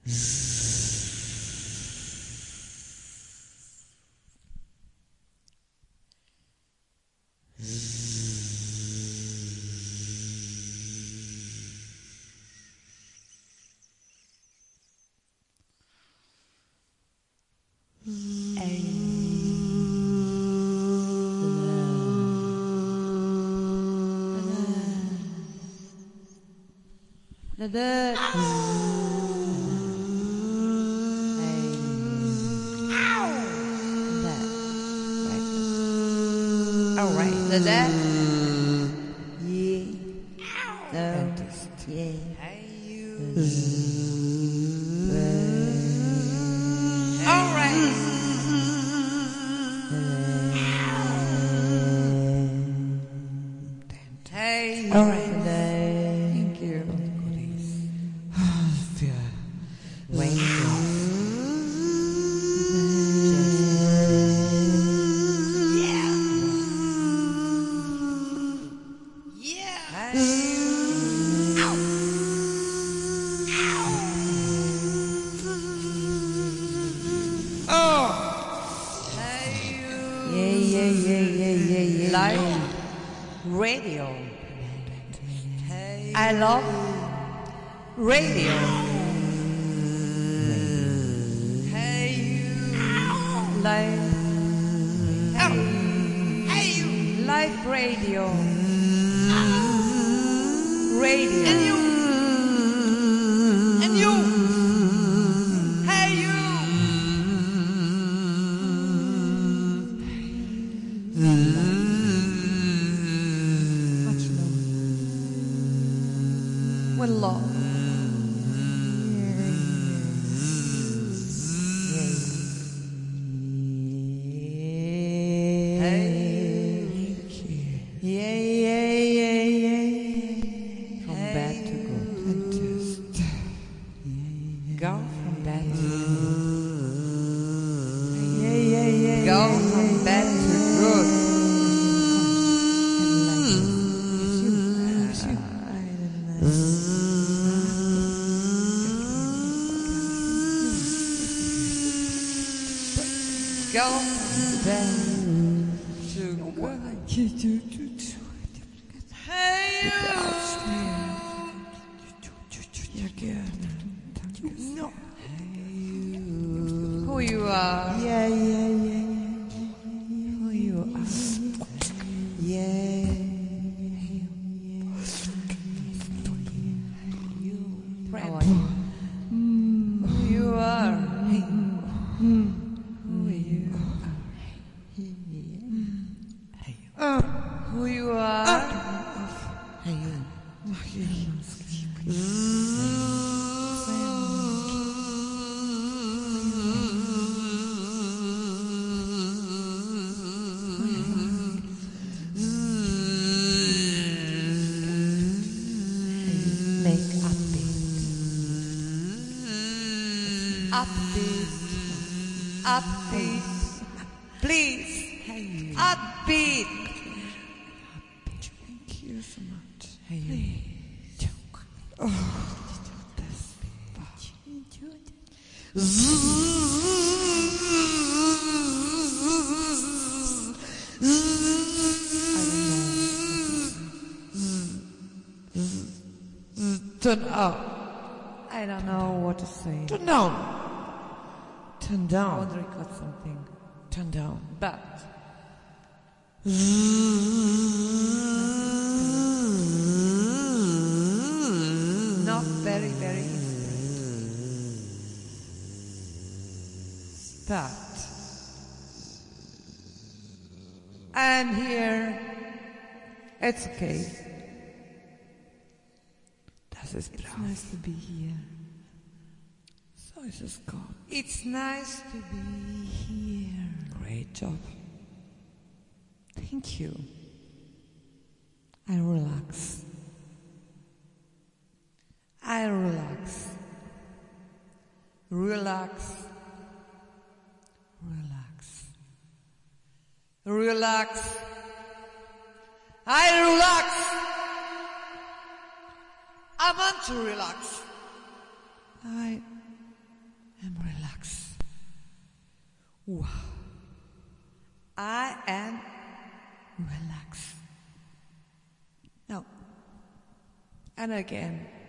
All right, that. Yeah. Dentist. Yeah. All right. Hey. All right. Thank you. Live radio. I love radio. Hey you. Live. Hey you. Live radio. Radio. And you. And you. Hey you. Much love. Well, love. Who you are? Yeah. Who you are? Yeah. How are you? Who you are? Who you are? Who you are? Upbeat, please. Upbeat. Thank you so much. Turn up. I don't know what to say. Turn down. Turn down. I want to record something. Turn down. But. Not very, very inspiring. But. I'm here. It's okay. It's nice to be here. So is this God. It's nice to be here. Great job. Thank you. I relax. Relax. I relax. I want to relax. I Wow. I am relaxed. Now, and again.